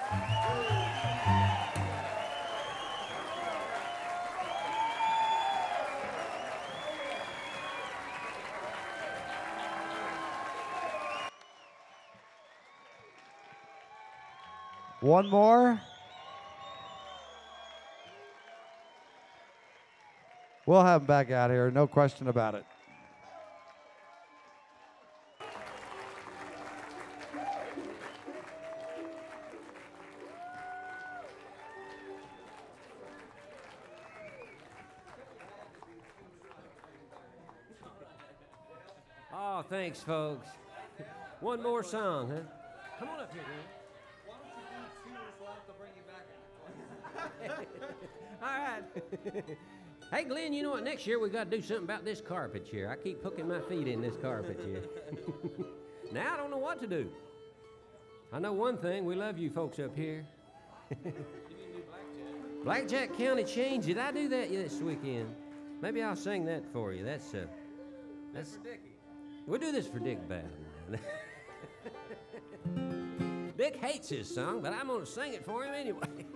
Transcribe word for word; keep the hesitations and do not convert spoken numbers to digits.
One more. We'll have him back out here, no question about it. Oh, thanks, folks. One more song, huh? Come on up here, Glenn. Why don't you do Tears Left? I'll bring you back. All right. Hey, Glenn, you know what? Next year we got to do something about this carpet here. I keep hooking my feet in this carpet here. Now I don't know what to do. I know one thing. We love you folks up here. You need to do Blackjack. Blackjack County Change. Did I do that this weekend? Maybe I'll sing that for you. That's uh, that's. That's for Dickie. We'll do this for Dick Bowden. Dick hates his song, but I'm going to sing it for him anyway.